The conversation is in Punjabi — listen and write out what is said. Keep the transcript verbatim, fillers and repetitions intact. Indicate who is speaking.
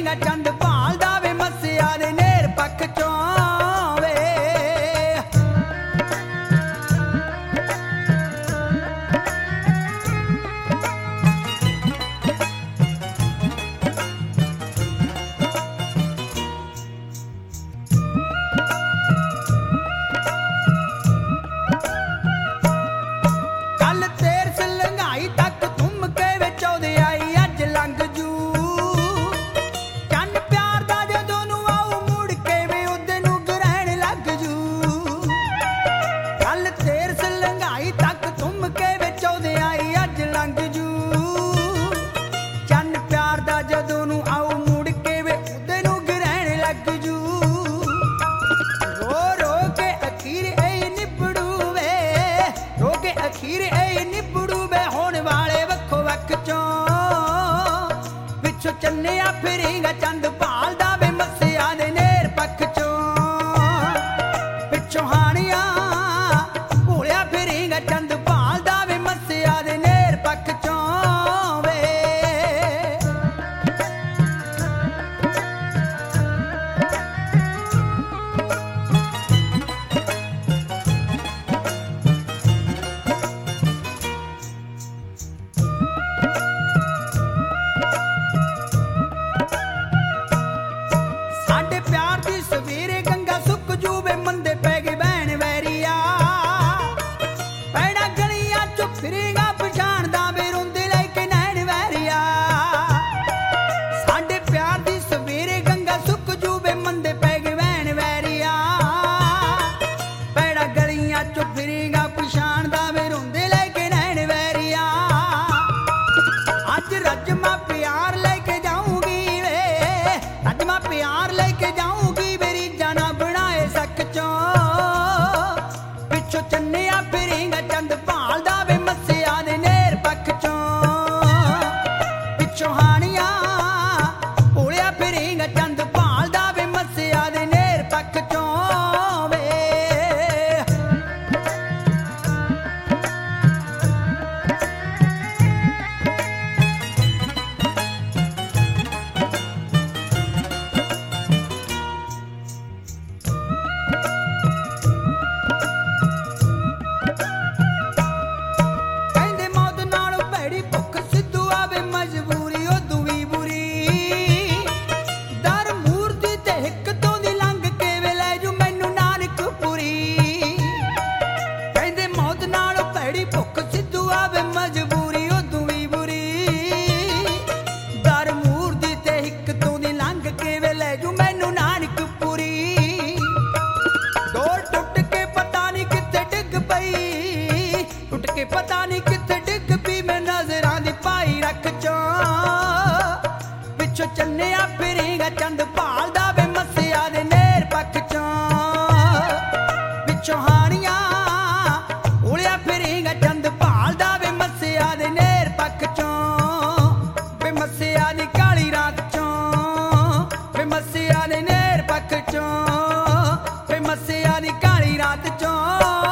Speaker 1: ਫਿਰੇਂਗਾ ਚੰਦ ਭਾਲਦਾ ਵੇ ਮੱਸਿਆ ਦੇ ਨੇਰ ਪੱਖ ਚੋਂ ਵੇ। ਕੱਲ ਤੇਰ ਸਲੰਘਾਈ ਤੱਕ ਘੁੰਮ ਕੇ ਵੇ ਚੌਦੇ ਆਈ ਅੱਜ ਲੰਘ ਜੂ। ਚੰਨ ਪਿਆਰ ਦਾ ਜਦੋਂ ਨੂੰ ਆਊ ਮੁੜ ਕੇ ਵੇ ਉਹਦੇ ਨੂੰ ਗ੍ਰਹਿਣ ਲੱਗ ਜੂ। ਕੱਲ ਤੇਰ ਸਲੰਘਾਈ ਤੱਕ ਘੁੰਮ ਕੇ ਵੇ ਚੌਦੇ ਆਈ ਅੱਜ ਲੰਘ ਜੂ। ਚੰਨ ਪਿਆਰ ਦਾ ਜਦੋਂ ਨੂੰ ਆਊ ਮੁੜ ਕੇ ਵੇ ਉਹਦੇ ਨੂੰ ਗ੍ਰਹਿਣ ਲੱਗ ਜੂ। ਰੋ ਰੋ ਕੇ ਅਖੀਰ ਇਹ ਨਿਬੜੂ ਵੇ, ਰੋ ਕੇ ਅਖੀਰ ਇਹ ਨਿਬੜੂ ਵੇ ਹੋਣ ਵਾਲੇ ਵੱਖੋ ਵੱਖ ਚੋਂ। ਪਿੱਛੋਂ ਚੰਨਿਆ ਫਿਰੇਂਗਾ ਚੰਦ ਭਾਲਦਾ ਵੇ ਮੱਸਿਆ ਦੇ ਨੇਰ ਪੱਖ ਚੋਂ। ਪਿੱਛੋਂ ਹਾਣੀਆਂ ਭੋਲਿਆ ਫਿਰੇਂਗਾ ਚੰਦ ਭਾਲਦਾ ਵੇ ਮੱਸਿਆ ਦੇ ਨੇਰ ਪੱਖ ਚੋਂ ਵੇ। ਸਾਡੇ ਪਿਆਰ ਦੀ ਸਵੇਰੇ ਗੰਗਾ ਸੁੱਕ ਜੂ ਵੇ ਮੰਦੇ ਪੈ ਗਏ ਬਹਿਣ ਵੈਰੀਆ। ਪੈੜਾ ਗਲੀਆਂ ਚੋਂ ਫਿਰੇਂਗਾ ਪਛਾਣਦਾ ਵੇ ਰੋਂਦੇ ਲੈ ਕੇ ਨੈਣ ਵੈਰੀਆ। ਸਾਡੇ ਪਿਆਰ ਦੀ ਸਵੇਰੇ ਗੰਗਾ ਸੁੱਕ ਜੂ ਵੇ ਮੰਦੇ ਪੈ ਗਏ ਬਹਿਣ ਵੈਰੀਆ। ਪੈੜਾ ਗਲੀਆਂ ਚੋਂ ਫਿਰੇਂਗਾ ਪਛਾਣਦਾ ਵੇ ਰੋਂਦੇ ਲੈ ਕੇ ਨੈਣ ਵੈਰੀਆ। ਅੱਜ ਰੱਜਮਾ ਪਿਆਰ ਲੈ ਕੇ ਜਾਊਂਗੀ ਵੇ, ਰੱਜਮਾ ਪਿਆਰ ਲੈ ਕੇ ਜਾਊਂਗੀ ਮੇਰੀ ਜਾਨਾ ਬਣਾਏ ਸੱਕ ਚੋਂ। ਪਿੱਛੋਂ ਚੰਨਿਆ ਫਿਰੇਂਗਾ ਚੰਦ ਭਾਲਦਾ ਵੇ ਮੱਸਿਆ ਦੇ ਨੇਰ ਪੱਖ ਚੋਂ। ਪਿੱਛੋਂ ਹਾਣੀਆਂ ਭੋਲਿਆ ਫਿਰੇਂਗਾ ਚੰਦ ਭਾਲਦਾ ਵੇ ਮੱਸਿਆ ਦੇ ਨੇਰ ਪੱਖ ਚੋਂ ਵੇ। ਕਹਿੰਦੇ ਮੌਤ ਨਾਲੋਂ ਭੈੜੀ ਭੁੱਖ ਸਿੱਧੂ ਆਵੇ ਮਜਬੂਰੀ ਉਦੋਂ ਵੀ ਬੁਰੀ। ਦਰ ਮੂਰਤੀ ਤੇ ਹਿੱਕ ਤੋਂ ਦੀ ਲੰਘ ਕੇ ਵੇ ਲੈ ਜੂ ਮੈਨੂੰ ਨਾਨਕਪੁਰੀ। ਕਹਿੰਦੇ ਮੌਤ ਨਾਲੋਂ ਭੈੜੀ ਭੁੱਖ ਸਿੱਧੂ ਆਵੇ ਮਜਬੂਰੀ ਉਦੋਂ ਵੀ ਬੁਰੀ। ਦਰ ਮੂਰਤੀ ਤੇ ਹਿੱਕ ਤੋਂ ਦੀ ਲੰਘ ਕੇ ਵੇ ਲੈ ਜੂ ਮੈਨੂੰ ਨਾਨਕਪੁਰੀ। ਡੋਰ ਟੁੱਟ ਕੇ ਪਤਾ ਨਹੀਂ ਕਿੱਥੇ ਡਿੱਗ ਪਈ, ਟੁੱਟ ਕੇ ਪਤਾ ਨਹੀਂ ਕਿੱਥੇ ਡਿੱਗ ਪਈ ਮੈਂ ਨਜ਼ਰਾਂ ਦੀ ਪਾਈ ਰੱਖ ਚੋਂ। ਪਿੱਛੋਂ ਚੰਨਿਆ ਫਿਰੇਂਗਾ ਚੰਦ ਭਾਲਦਾ ਵੇ ਮੱਸਿਆ ਦੇ ਨੇਰ ਪੱਖ ਚੋਂ। ਪਿੱਛੋਂ ਹਾਣੀਆਂ ਭੋਲਿਆ ਫਿਰੇਂਗਾ ਚੰਦ ਭਾਲਦਾ ਵੇ ਮੱਸਿਆ ਦੇ ਨੇਰ ਪੱਖ ਚੋਂ। ਵੇ ਮੱਸਿਆ ਦੀ ਕਾਲੀ ਰਾਤ ਚੋਂ, ਵੇ ਮੱਸਿਆ ਦੇ ਨੇਰ ਪੱਖ ਚੋਂ, ਵੇ ਮੱਸਿਆ ਦੀ ਕਾਲੀ ਰਾਤ ਚੋਂ।